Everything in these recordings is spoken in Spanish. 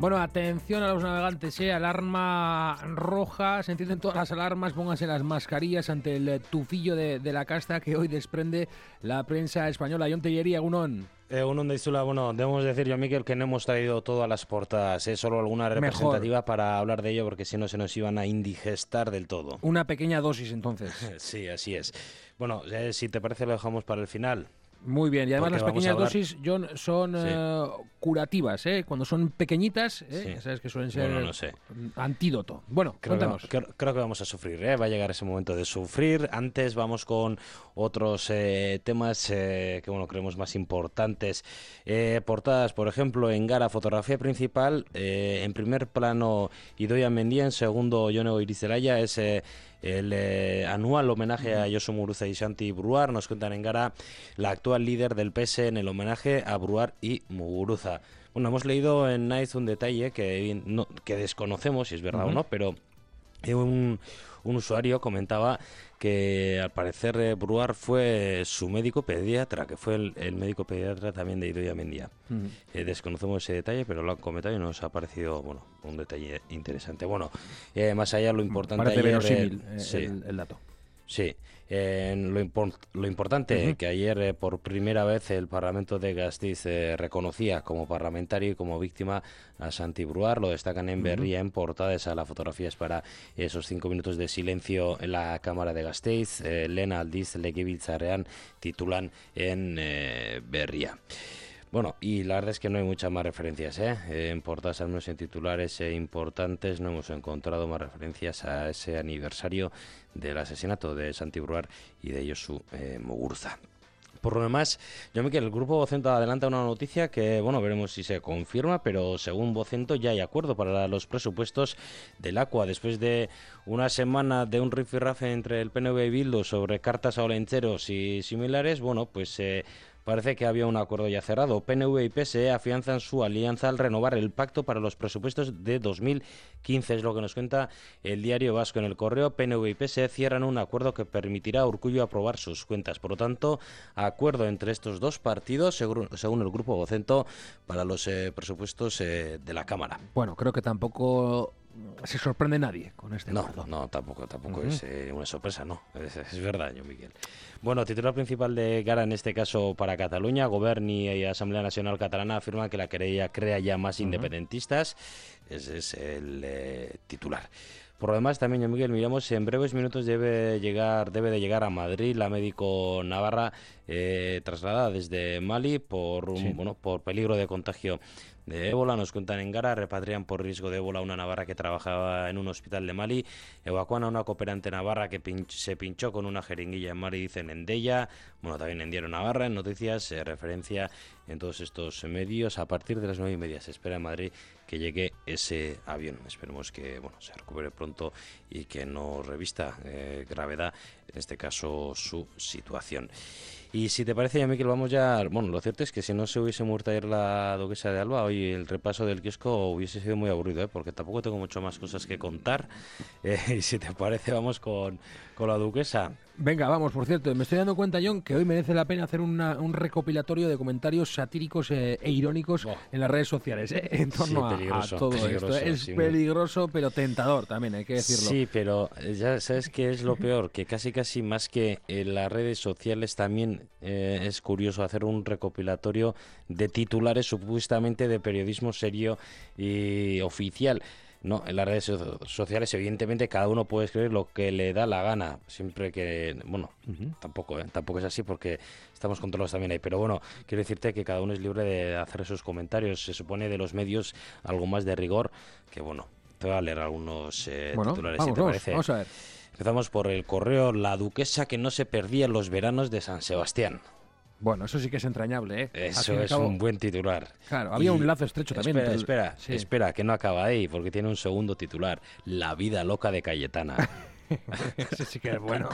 Bueno, atención a los navegantes, alarma roja, se encienden todas las alarmas, pónganse las mascarillas ante el tufillo de la casta que hoy desprende la prensa española. Jon Tellería, Egunon. Egunon de Isula, bueno, debemos decir, Jon Miquel, que no hemos traído todas las portadas, solo alguna representativa Mejor. Para hablar de ello, porque si no se nos iban a indigestar del todo. Una pequeña dosis, entonces. Sí, así es. Bueno, si te parece lo dejamos para el final. Muy bien, y además Porque las pequeñas hablar... dosis, John, son curativas, cuando son pequeñitas, ya sabes que suelen ser no sé. Antídoto. Bueno, cuéntanos. Creo que vamos a sufrir, va a llegar ese momento de sufrir. Antes vamos con otros temas que creemos más importantes. Portadas, por ejemplo, en Gara, fotografía principal, en primer plano Idoia Mendia, en segundo Jone Goirizelaya, es el anual homenaje a Josu Muguruza y Santi Brouard. Nos cuentan en Gara la actual líder del PS en el homenaje a Brouard y Muguruza. Bueno, hemos leído en Nice un detalle que desconocemos si es verdad o no, pero un usuario comentaba que al parecer Brouard fue su médico pediatra, que fue el médico pediatra también de Idoia Mendia. Desconocemos ese detalle, pero lo han comentado y nos ha parecido un detalle interesante. Más allá lo importante... Parece verosímil el dato. Sí, lo importante que ayer por primera vez el Parlamento de Gasteiz reconocía como parlamentario y como víctima a Santi Brouard. Lo destacan en Berria en portadas. A la fotografía es para esos 5 minutos de silencio en la Cámara de Gasteiz. Lehen aldiz legebiltzarrean titulan en Berria. Bueno, y la verdad es que no hay muchas más referencias, en portadas, al menos en titulares importantes, no hemos encontrado más referencias a ese aniversario del asesinato de Santi Brouard y de Josu Muguruza. Por lo demás, Jon Miquel, el Grupo Vocento adelanta una noticia que, veremos si se confirma, pero según Vocento ya hay acuerdo para los presupuestos del Aqua. Después de una semana de un rifirrafe entre el PNV y Bildu sobre cartas a olencheros y similares, parece que había un acuerdo ya cerrado. PNV y PSE afianzan su alianza al renovar el pacto para los presupuestos de 2015. Es lo que nos cuenta el Diario Vasco en El Correo. PNV y PSE cierran un acuerdo que permitirá a Urkullu aprobar sus cuentas. Por lo tanto, acuerdo entre estos dos partidos, según el Grupo Vocento, para los presupuestos de la Cámara. Bueno, creo que tampoco se sorprende nadie con este acuerdo. No, tampoco es una sorpresa, no. Es verdad, Jon Miquel. Titular principal de Gara, en este caso para Cataluña. Govern y Asamblea Nacional Catalana afirman que la querella crea ya más independentistas. Ese es el titular. Por lo demás, también, Jon Miquel, miramos, en breves minutos debe de llegar a Madrid la médico navarra trasladada desde Mali por peligro de contagio de ébola. Nos cuentan en Gara, repatrian por riesgo de ébola a una navarra que trabajaba en un hospital de Mali, evacuan a una cooperante navarra que se pinchó con una jeringuilla en Mali, dicen en Della. También en Diario Navarra, en Noticias, referencia en todos estos medios. A partir de las 9:30 se espera en Madrid que llegue ese avión. Esperemos que se recupere pronto y que no revista gravedad, en este caso, su situación. Y si te parece, Miquel, vamos ya... lo cierto es que si no se hubiese muerto ayer la duquesa de Alba, hoy el repaso del kiosco hubiese sido muy aburrido, porque tampoco tengo mucho más cosas que contar. Y si te parece, vamos con la duquesa. Venga, vamos. Por cierto, me estoy dando cuenta, Jon, que hoy merece la pena hacer un recopilatorio de comentarios satíricos e irónicos en las redes sociales, en torno a todo esto. Es peligroso, pero tentador también, hay que decirlo. Sí, pero ya sabes qué es lo peor, que casi más que en las redes sociales también es curioso hacer un recopilatorio de titulares supuestamente de periodismo serio y oficial. No, en las redes sociales evidentemente cada uno puede escribir lo que le da la gana, siempre que, tampoco es así porque estamos controlados también ahí, pero quiero decirte que cada uno es libre de hacer sus comentarios. Se supone de los medios algo más de rigor, que te voy a leer algunos titulares, si te parece. Vamos a ver. Empezamos por El Correo. La duquesa que no se perdía en los veranos de San Sebastián. Bueno, eso sí que es entrañable, Eso es un buen titular. Claro, había un lazo estrecho también. Espera, que no acaba ahí, porque tiene un segundo titular. La vida loca de Cayetana. Ese sí que es bueno.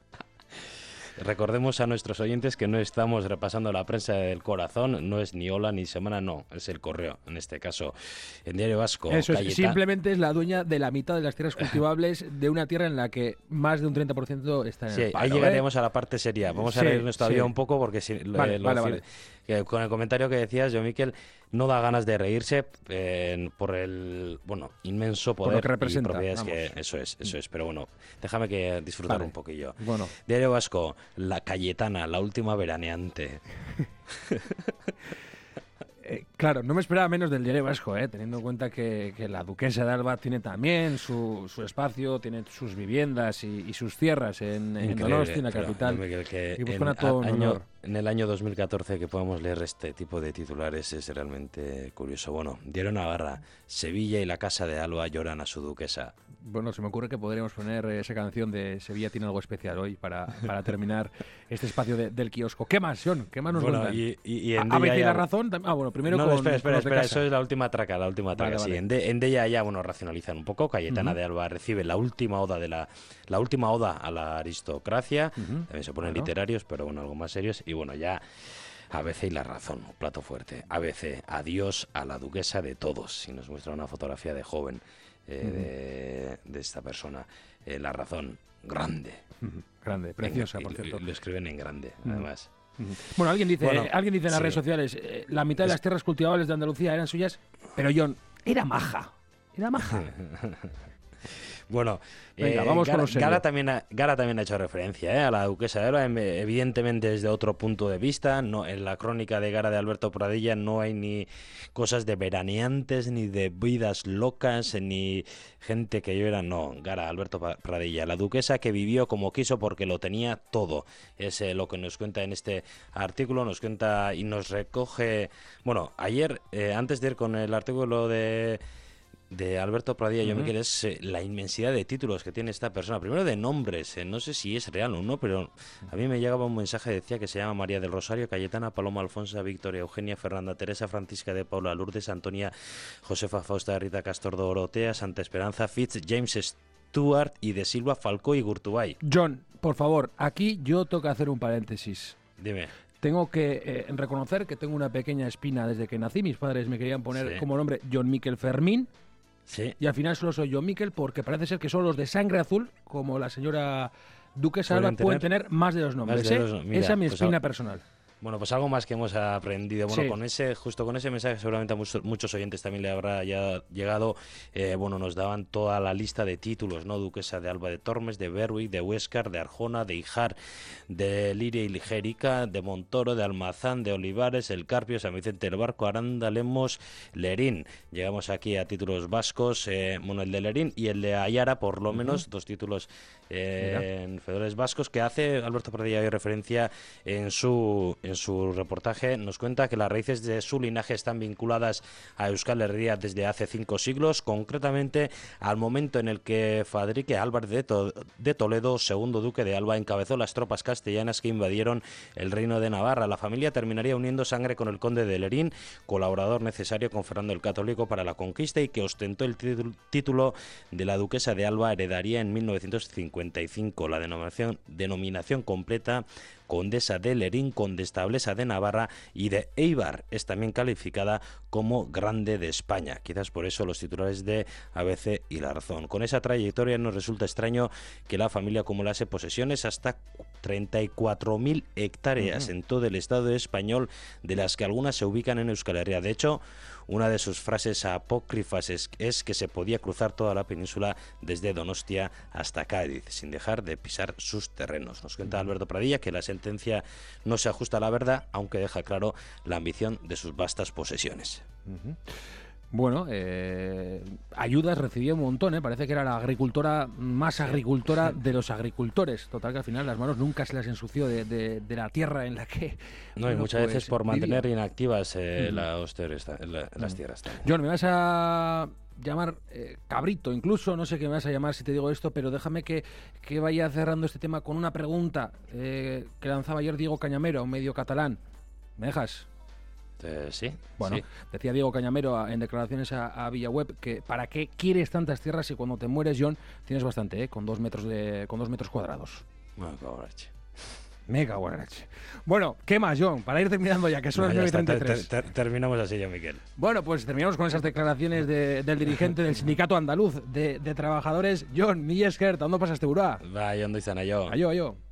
Recordemos a nuestros oyentes que no estamos repasando la prensa del corazón, no es ni Hola ni Semana, no, es El Correo, en este caso, en Diario Vasco. Eso es, simplemente es la dueña de la mitad de las tierras cultivables de una tierra en la que más de un 30% está en el paro. Ahí llegaremos a la parte seria. Vamos a reírnos todavía un poco porque vale. que con el comentario que decías, yo, Miquel, no da ganas de reírse por el inmenso poder por lo que representa, y propiedades que eso es. Pero bueno, déjame que disfrutar un poquillo. Bueno. Diario Vasco, la Cayetana, la última veraneante. Claro, no me esperaba menos del Diario Vasco, teniendo en cuenta que la duquesa de Alba tiene también su espacio, tiene sus viviendas y sus tierras en Donosti, en la capital. Y en el año 2014 que podamos leer este tipo de titulares es realmente curioso. Bueno, Diario Navarra, Sevilla y la casa de Alba lloran a su duquesa. Bueno, se me ocurre que podríamos poner esa canción de Sevilla tiene algo especial hoy para terminar este espacio del kiosco. ¿Qué más, John? ¿Qué más nos cuentan? Y en ABC y La Razón. Bueno, primero espera, eso es la última traca. Vale. Sí, en Della ya, racionalizan un poco. Cayetana de Alba recibe la última oda a la aristocracia. También se ponen literarios, pero algo más serios. Y ya ABC y La Razón, un plato fuerte. ABC, adiós a la duquesa de todos. Y nos muestra una fotografía de joven de esta persona. La Razón, grande. Grande, preciosa, por cierto. Lo escriben en grande, además. Bueno, alguien dice en las redes sociales, la mitad de las tierras cultivables de Andalucía eran suyas, pero John, era maja. Bueno, venga, vamos con los Gara también ha hecho referencia a la duquesa de Alba, evidentemente desde otro punto de vista. No, en la crónica de Gara de Alberto Pradilla no hay ni cosas de veraneantes, ni de vidas locas, ni gente que llora. No, Gara, Alberto Pradilla, la duquesa que vivió como quiso porque lo tenía todo. Es lo que nos cuenta en este artículo, nos cuenta y nos recoge. Bueno, ayer, antes de ir con el artículo de Alberto Pradilla, yo me quiero es la inmensidad de títulos que tiene esta persona. Primero de nombres, no sé si es real o no, pero a mí me llegaba un mensaje, decía que se llama María del Rosario, Cayetana, Paloma Alfonsa, Victoria, Eugenia, Fernanda, Teresa, Francisca de Paula, Lourdes, Antonia, Josefa, Fausta, Rita Castor, Dorotea, Santa Esperanza, Fitz, James Stuart y de Silva, Falcó y Gurtubay. John, por favor, aquí yo tengo que hacer un paréntesis. Dime. Tengo que reconocer que tengo una pequeña espina desde que nací. Mis padres me querían poner como nombre John Miquel Fermín. Sí. Y al final solo soy yo, Miquel, porque parece ser que solo los de sangre azul, como la señora duquesa Alba, pueden tener más de dos nombres. Esa es mi espina personal. Bueno, pues algo más que hemos aprendido. Bueno, con ese mensaje seguramente a muchos oyentes también le habrá ya llegado. Nos daban toda la lista de títulos, ¿no? Duquesa de Alba de Tormes, de Berwick, de Huéscar, de Arjona, de Ijar, de Liria y Ligérica, de Montoro, de Almazán, de Olivares, El Carpio, San Vicente del Barco, Aranda, Lemos, Lerín. Llegamos aquí a títulos vascos, el de Lerín y el de Ayara, por lo menos, dos títulos en fedores vascos, que hace Alberto Pradilla hoy referencia en su reportaje. Nos cuenta que las raíces de su linaje están vinculadas a Euskal Herria desde hace 5 siglos, concretamente al momento en el que Fadrique Álvarez de Toledo, segundo duque de Alba, encabezó las tropas castellanas que invadieron el reino de Navarra. La familia terminaría uniendo sangre con el conde de Lerín, colaborador necesario con Fernando el Católico para la conquista y que ostentó el título de la duquesa de Alba. Heredaría en 1955 la denominación completa condesa de Lerín, condestablesa de Navarra y de Eibar. Es también calificada como Grande de España. Quizás por eso los titulares de ABC y La Razón. Con esa trayectoria nos resulta extraño que la familia acumulase posesiones hasta 34.000 hectáreas en todo el Estado español, de las que algunas se ubican en Euskal Herria. De hecho, una de sus frases apócrifas es que se podía cruzar toda la península desde Donostia hasta Cádiz, sin dejar de pisar sus terrenos. Nos cuenta Alberto Pradilla que la sentencia no se ajusta a la verdad, aunque deja claro la ambición de sus vastas posesiones. Bueno, ayudas recibía un montón, parece que era la agricultora más agricultora de los agricultores. Total, que al final las manos nunca se las ensució de la tierra en la que... No, y muchas veces por mantener inactivas las tierras. John, me vas a llamar cabrito, incluso, no sé qué me vas a llamar si te digo esto, pero déjame que vaya cerrando este tema con una pregunta que lanzaba ayer Diego Cañamero, un medio catalán. ¿Me dejas? Sí. Bueno, decía Diego Cañamero en declaraciones a Villaweb que ¿para qué quieres tantas tierras si cuando te mueres, John, tienes bastante, con 2 metros cuadrados? Mega guarache. Bueno, ¿qué más, John? Para ir terminando ya, que son las 9:33. Terminamos así ya, Miquel. Bueno, pues terminamos con esas declaraciones del dirigente del sindicato andaluz de trabajadores. John, mi esker, ¿dónde pasaste, Urá? Va, yo ando izan, yo. Ayo.